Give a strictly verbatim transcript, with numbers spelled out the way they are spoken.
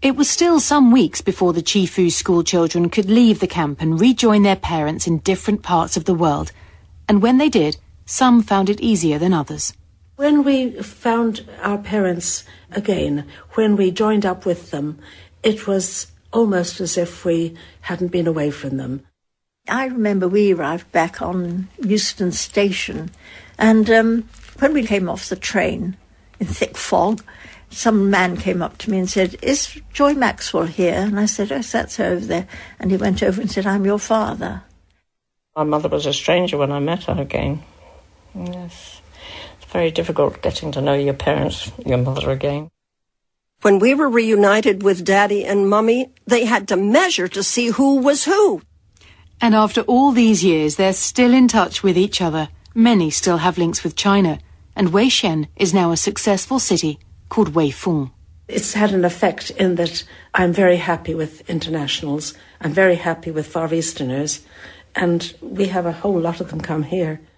It was still some weeks before the Chifu school children could leave the camp and rejoin their parents in different parts of the world. And when they did, some found it easier than others. When we found our parents again, when we joined up with them, it was almost as if we hadn't been away from them. I remember we arrived back on Euston Station, and um, when we came off the train in thick fog, some man came up to me and said, "Is Joy Maxwell here?" And I said, "Yes, that's her over there." And he went over and said, "I'm your father." My mother was a stranger when I met her again. Yes, it's very difficult getting to know your parents, your mother again. When we were reunited with Daddy and Mummy, they had to measure to see who was who. And after all these years, they're still in touch with each other. Many still have links with China, and Weishen is now a successful city called Weifeng. It's had an effect in that I'm very happy with internationals. I'm very happy with Far Easterners, and we have a whole lot of them come here.